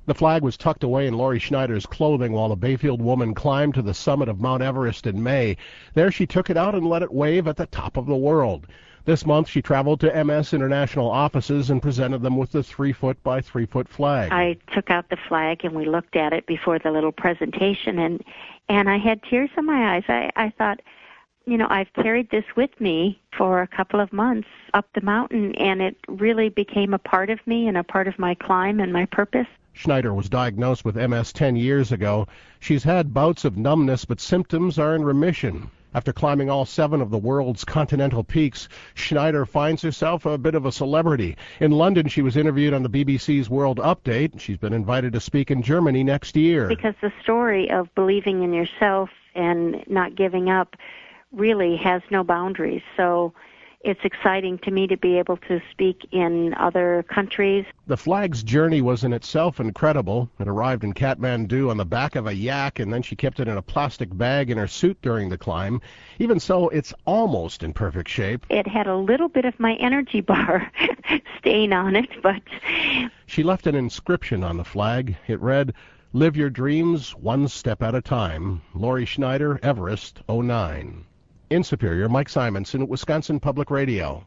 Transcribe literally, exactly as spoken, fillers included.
The flag was tucked away in Lori Schneider's clothing while the Bayfield woman climbed to the summit of Mount Everest in May. There she took it out and let it wave at the top of the world. This month she traveled to M S International offices and presented them with the three-foot by three-foot flag. I took out the flag and we looked at it before the little presentation, and and I had tears in my eyes. I, I thought, you know, I've carried this with me for a couple of months up the mountain, and it really became a part of me and a part of my climb and my purpose. Schneider was diagnosed with M S ten years ago. She's had bouts of numbness, but symptoms are in remission. After climbing all seven of the world's continental peaks, Schneider finds herself a bit of a celebrity. In London, she was interviewed on the B B C's World Update. She's been invited to speak in Germany next year. Because the story of believing in yourself and not giving up really has no boundaries. So it's exciting to me to be able to speak in other countries. The flag's journey was in itself incredible. It arrived in Kathmandu on the back of a yak, and then she kept it in a plastic bag in her suit during the climb. Even so, it's almost in perfect shape. It had a little bit of my energy bar stain on it, but... She left an inscription on the flag. It read, "Live your dreams one step at a time. Lori Schneider, Everest, oh nine." In Superior, Mike Simonson, Wisconsin Public Radio.